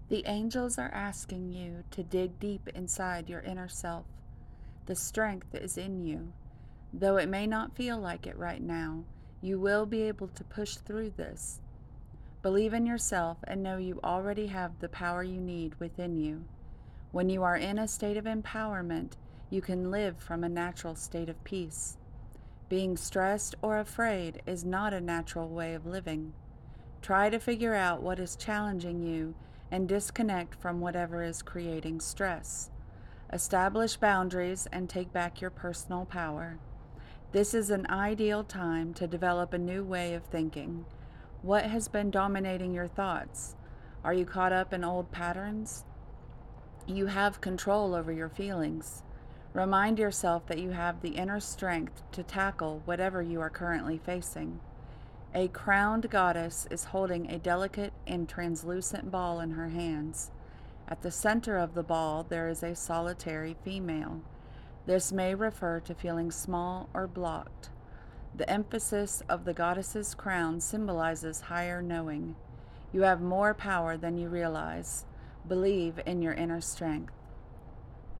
The angels are asking you to dig deep inside your inner self. The strength is in you. Though it may not feel like it right now, you will be able to push through this. Believe in yourself and know you already have the power you need within you. When you are in a state of empowerment, you can live from a natural state of peace. Being stressed or afraid is not a natural way of living. Try to figure out what is challenging you and disconnect from whatever is creating stress. Establish boundaries and take back your personal power. This is an ideal time to develop a new way of thinking. What has been dominating your thoughts? Are you caught up in old patterns? You have control over your feelings. Remind yourself that you have the inner strength to tackle whatever you are currently facing. A crowned goddess is holding a delicate and translucent ball in her hands. At the center of the ball, there is a solitary female. This may refer to feeling small or blocked. The emphasis of the goddess's crown symbolizes higher knowing. You have more power than you realize. Believe in your inner strength.